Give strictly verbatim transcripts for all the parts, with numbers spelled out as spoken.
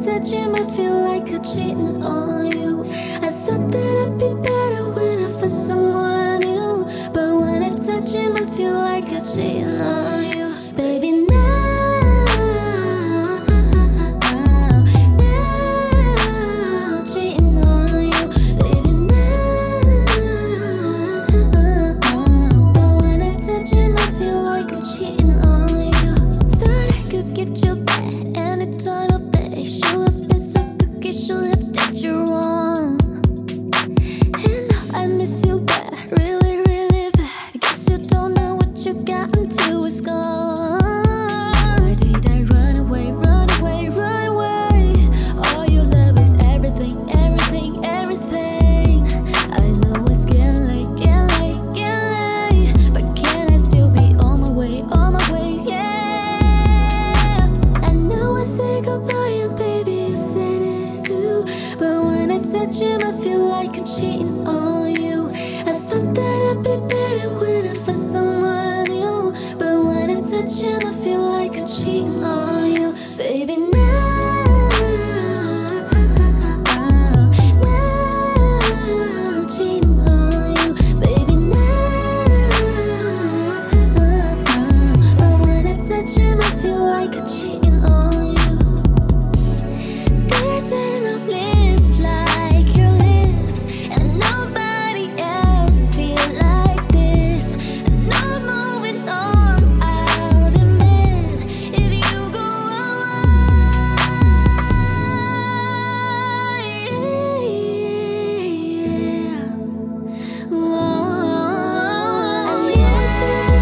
touch him, I feel like I'm cheating on you. I thought that I'd be better when I found someone new, but when I touch him, I feel like I'm cheating on you. Baby, now, now, cheating on you. Baby, now, but when I touch him, I feel like I'm cheating on you. Thought I could get you back anytime of the day. Should have been so cookie, should have did you wrong. And now I miss you bad, really, really bad. Guess you don't know what you got until it's gone. Why did I run away, run away, run away? All you love is everything, everything, everything. I know it's getting late, getting late, getting late, but can I still be on my way, on my way, yeah. I know I say goodbye and baby you said it too, but when I touch him I feel like I'm cheating on you. I thought that I'd be better when I found someone new, but when I touch him I feel like I'm cheating on you. Baby, now, now, cheating on you. Baby, now, but when I touch him I feel like I'm cheating on you. There's no lips like your lips, and nobody else feel like this. And no moving on, I'll admit, if you go away, yeah. Whoa, yes,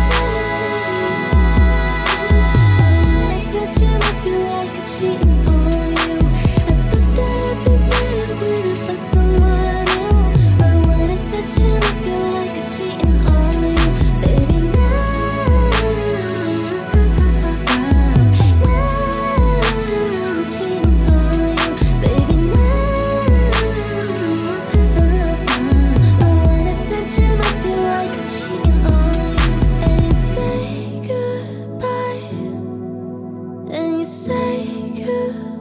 when I touch him I feel like I'm cheating on you. I thought that I'd be better when I found someone new, but when I touch him I feel like I'm cheating on you. Baby, now, now, cheating on you. Baby, now, but when I touch him I feel like I'm cheating on you. And you say goodbye, and you say goodbye.